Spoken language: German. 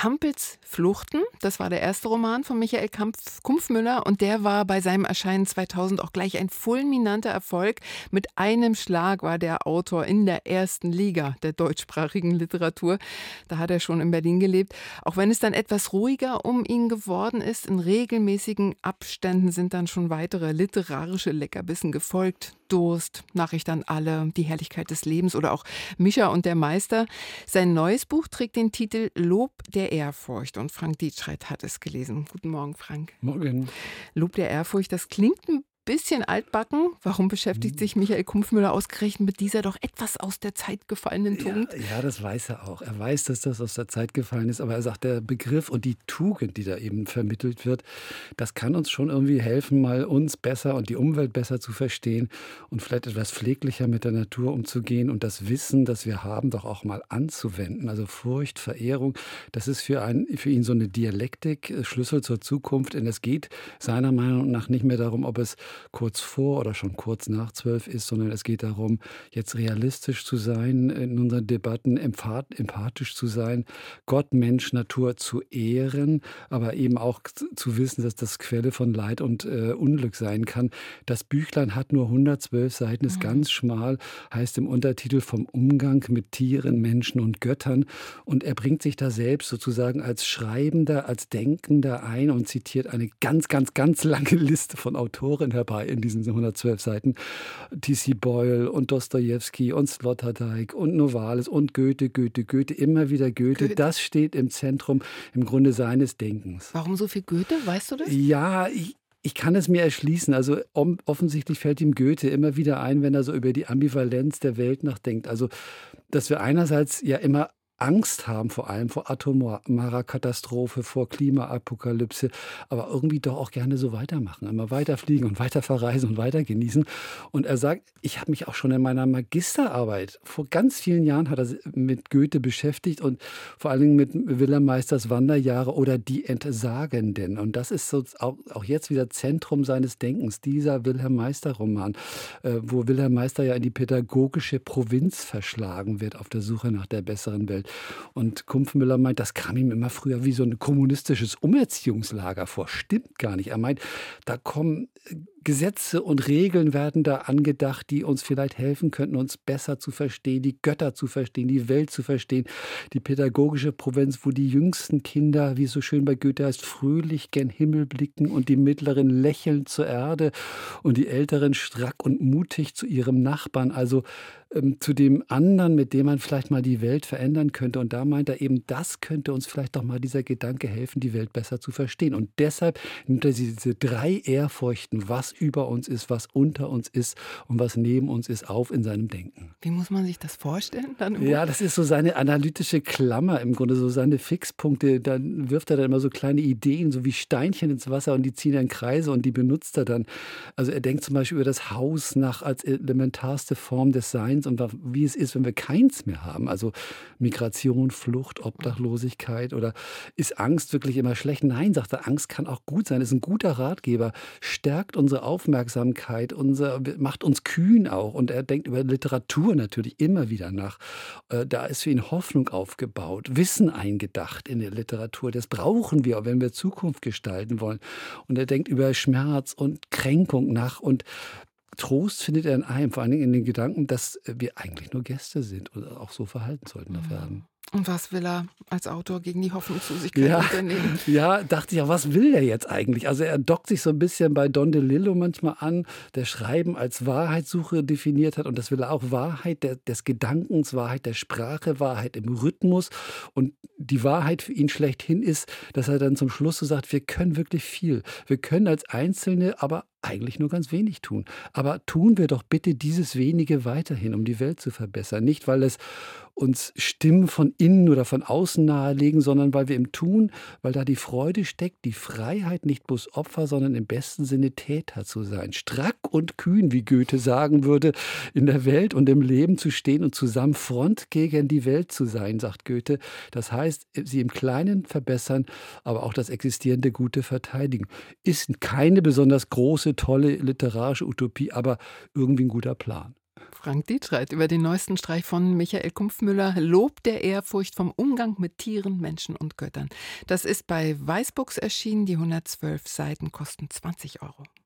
Hampels Fluchten, das war der erste Roman von Michael Kumpfmüller und der war bei seinem Erscheinen 2000 auch gleich ein fulminanter Erfolg. Mit einem Schlag war der Autor in der ersten Liga der deutschsprachigen Literatur. Da hat er schon in Berlin gelebt. Auch wenn es dann etwas ruhiger um ihn geworden ist, in regelmäßigen Abständen sind dann schon weitere literarische Leckerbissen gefolgt. Durst, Nachricht an alle, Die Herrlichkeit des Lebens oder auch Mischa und der Meister. Sein neues Buch trägt den Titel Lob der Ehrfurcht und Frank Dietschreit hat es gelesen. Guten Morgen, Frank. Morgen. Lob der Ehrfurcht, das klingt ein bisschen altbacken. Warum beschäftigt sich Michael Kumpfmüller ausgerechnet mit dieser doch etwas aus der Zeit gefallenen Tugend? Ja, das weiß er auch. Er weiß, dass das aus der Zeit gefallen ist, aber er sagt, der Begriff und die Tugend, die da eben vermittelt wird, das kann uns schon irgendwie helfen, mal uns besser und die Umwelt besser zu verstehen und vielleicht etwas pfleglicher mit der Natur umzugehen und das Wissen, das wir haben, doch auch mal anzuwenden. Also Furcht, Verehrung, das ist für ihn so eine Dialektik, Schlüssel zur Zukunft. Denn es geht seiner Meinung nach nicht mehr darum, ob es kurz vor oder schon kurz nach 12 ist, sondern es geht darum, jetzt realistisch zu sein, in unseren Debatten empathisch zu sein, Gott, Mensch, Natur zu ehren, aber eben auch zu wissen, dass das Quelle von Leid und Unglück sein kann. Das Büchlein hat nur 112 Seiten, ist ganz schmal, heißt im Untertitel vom Umgang mit Tieren, Menschen und Göttern. Und er bringt sich da selbst sozusagen als Schreibender, als Denkender ein und zitiert eine ganz, ganz, ganz lange Liste von Autoren herbei in diesen 112 Seiten. T.C. Boyle und Dostojewski und Sloterdijk und Novalis und Goethe, immer wieder Goethe. Das steht im Zentrum im Grunde seines Denkens. Warum so viel Goethe? Weißt du das? Ja, ich kann es mir erschließen. Also offensichtlich fällt ihm Goethe immer wieder ein, wenn er so über die Ambivalenz der Welt nachdenkt. Also, dass wir einerseits ja immer Angst haben, vor allem vor atomarer Katastrophe, vor Klimaapokalypse, aber irgendwie doch auch gerne so weitermachen, immer weiterfliegen und weiter verreisen und weiter genießen. Und er sagt, ich habe mich auch schon in meiner Magisterarbeit, vor ganz vielen Jahren hat er sich mit Goethe beschäftigt und vor allen Dingen mit Wilhelm Meisters Wanderjahre oder Die Entsagenden. Und das ist so auch jetzt wieder Zentrum seines Denkens, dieser Wilhelm Meister-Roman, wo Wilhelm Meister ja in die pädagogische Provinz verschlagen wird auf der Suche nach der besseren Welt. Und Kumpfmüller meint, das kam ihm immer früher wie so ein kommunistisches Umerziehungslager vor. Stimmt gar nicht. Er meint, da kommen Gesetze und Regeln werden da angedacht, die uns vielleicht helfen könnten, uns besser zu verstehen, die Götter zu verstehen, die Welt zu verstehen. Die pädagogische Provinz, wo die jüngsten Kinder, wie es so schön bei Goethe heißt, fröhlich gen Himmel blicken und die mittleren lächelnd zur Erde und die älteren strack und mutig zu ihrem Nachbarn, also zu dem anderen, mit dem man vielleicht mal die Welt verändern könnte. Und da meint er eben, das könnte uns vielleicht doch mal dieser Gedanke helfen, die Welt besser zu verstehen. Und deshalb nimmt er diese 3 Ehrfurchten, was über uns ist, was unter uns ist und was neben uns ist, auf in seinem Denken. Wie muss man sich das vorstellen? Ja, das ist so seine analytische Klammer im Grunde, so seine Fixpunkte. Dann wirft er dann immer so kleine Ideen, so wie Steinchen ins Wasser und die ziehen dann Kreise und die benutzt er dann. Also er denkt zum Beispiel über das Haus nach als elementarste Form des Seins und wie es ist, wenn wir keins mehr haben. Also Migration, Flucht, Obdachlosigkeit oder ist Angst wirklich immer schlecht? Nein, sagt er, Angst kann auch gut sein, ist ein guter Ratgeber, stärkt unsere Aufmerksamkeit, macht uns kühn auch. Und er denkt über Literatur natürlich immer wieder nach. Da ist für ihn Hoffnung aufgebaut, Wissen eingedacht in der Literatur. Das brauchen wir, wenn wir Zukunft gestalten wollen. Und er denkt über Schmerz und Kränkung nach und Trost findet er in einem, vor allen Dingen in den Gedanken, dass wir eigentlich nur Gäste sind und auch so verhalten sollten auf Erden. Und was will er als Autor gegen die Hoffnungslosigkeit unternehmen? Ja, dachte ich, ja, was will er jetzt eigentlich? Also er dockt sich so ein bisschen bei Don DeLillo manchmal an, der Schreiben als Wahrheitssuche definiert hat. Und das will er auch, Wahrheit des Gedankens, Wahrheit der Sprache, Wahrheit im Rhythmus. Und die Wahrheit für ihn schlechthin ist, dass er dann zum Schluss so sagt, wir können wirklich viel. Wir können als Einzelne aber eigentlich nur ganz wenig tun. Aber tun wir doch bitte dieses Wenige weiterhin, um die Welt zu verbessern. Nicht, weil es uns Stimmen von innen oder von außen nahelegen, sondern weil wir im Tun, weil da die Freude steckt, die Freiheit, nicht bloß Opfer, sondern im besten Sinne Täter zu sein. Strack und kühn, wie Goethe sagen würde, in der Welt und im Leben zu stehen und zusammen Front gegen die Welt zu sein, sagt Goethe. Das heißt, sie im Kleinen verbessern, aber auch das existierende Gute verteidigen. Ist keine besonders große, tolle literarische Utopie, aber irgendwie ein guter Plan. Frank Dietrich über den neuesten Streich von Michael Kumpfmüller, Lob der Ehrfurcht vom Umgang mit Tieren, Menschen und Göttern. Das ist bei Weißbooks erschienen. Die 112 Seiten kosten 20 Euro.